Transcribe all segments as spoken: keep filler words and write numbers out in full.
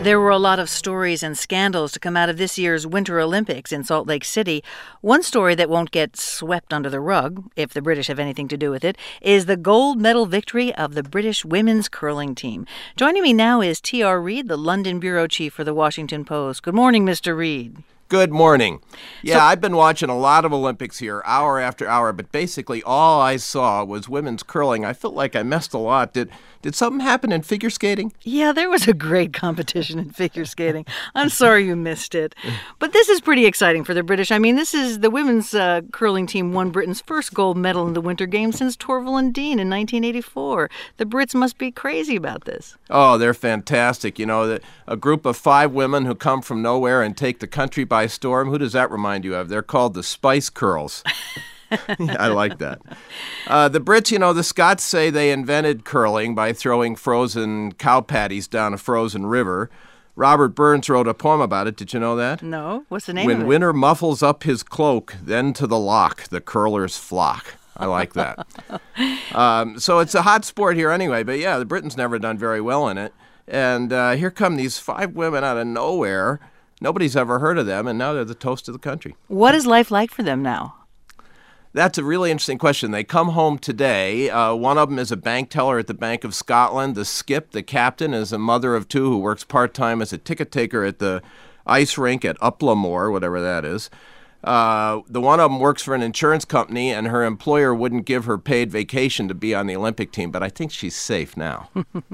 There were a lot of stories and scandals to come out of this year's Winter Olympics in Salt Lake City. One story that won't get swept under the rug, if the British have anything to do with it, is the gold medal victory of the British women's curling team. Joining me now is T R. Reid, the London bureau chief for The Washington Post. Good morning, Mister Reid. Good morning. Yeah, So- I've been watching a lot of Olympics here, hour after hour, but basically all I saw was women's curling. I felt like I missed a lot. Did did something happen in figure skating? Yeah, there was a great competition in figure skating. I'm sorry you missed it. But this is pretty exciting for the British. I mean, this is the women's uh, curling team won Britain's first gold medal in the Winter Games since Torvill and Dean in nineteen eighty-four. The Brits must be crazy about this. Oh, they're fantastic. You know, the, a group of five women who come from nowhere and take the country by storm. Who does that remind you of? They're called the Spice Girls. I like that. Uh, the Brits, you know, the Scots say they invented curling by throwing frozen cow patties down a frozen river. Robert Burns wrote a poem about it. Did you know that? No? What's the name When of it? winter muffles up his cloak, then to the lock the curlers flock. I like that. um, so it's a hot sport here anyway. But yeah, the Britain's never done very well in it. And uh, here come these five women out of nowhere. Nobody's ever heard of them, and now they're the toast of the country. What is life like for them now? That's a really interesting question. They come home today. Uh, one of them is a bank teller at the Bank of Scotland. The skip, the captain, is a mother of two who works part-time as a ticket taker at the ice rink at Upplemore, whatever that is. Uh, the one of them works for an insurance company, and her employer wouldn't give her paid vacation to be on the Olympic team, but I think she's safe now.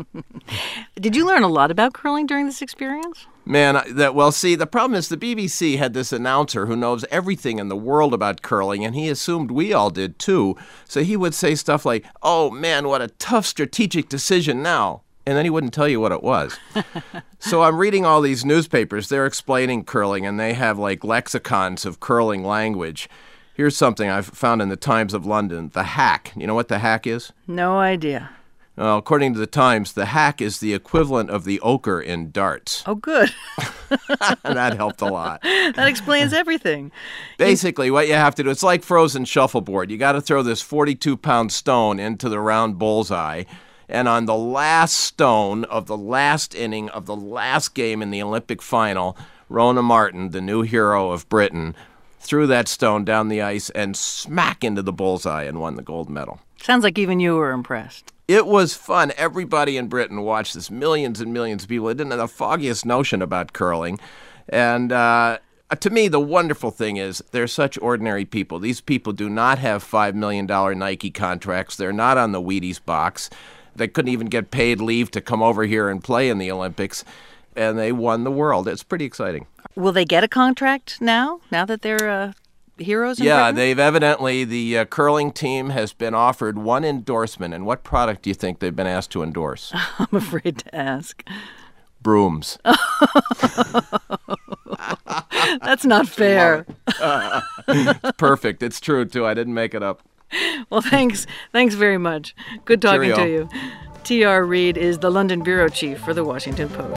Did you learn a lot about curling during this experience? Man, that well, see, the problem is the B B C had this announcer who knows everything in the world about curling, and he assumed we all did too. So he would say stuff like, oh, man, what a tough strategic decision now. And then he wouldn't tell you what it was. So I'm reading all these newspapers. They're explaining curling, and they have like lexicons of curling language. Here's something I've found in the Times of London. The hack. You know what the hack is? No idea. Well, according to the Times, the hack is the equivalent of the ochre in darts. Oh, good. That helped a lot. That explains everything. Basically, what you have to do, it's like frozen shuffleboard. You got to throw this forty-two pound stone into the round bullseye. And on the last stone of the last inning of the last game in the Olympic final, Rona Martin, the new hero of Britain, threw that stone down the ice and smack into the bullseye and won the gold medal. Sounds like even you were impressed. It was fun. Everybody in Britain watched this. Millions and millions of people. They didn't have the foggiest notion about curling. And uh, to me, the wonderful thing is they're such ordinary people. These people do not have five million dollars Nike contracts. They're not on the Wheaties box. They couldn't even get paid leave to come over here and play in the Olympics. And they won the world. It's pretty exciting. Will they get a contract now, now that they're uh, heroes in Yeah, Britain? they've evidently, the uh, curling team has been offered one endorsement. And what product do you think they've been asked to endorse? I'm afraid to ask. Brooms. That's not fair. Perfect. It's true, too. I didn't make it up. Well, thanks. Thanks very much. Good talking Cheerio. to you. T R. Reid is the London bureau chief for The Washington Post.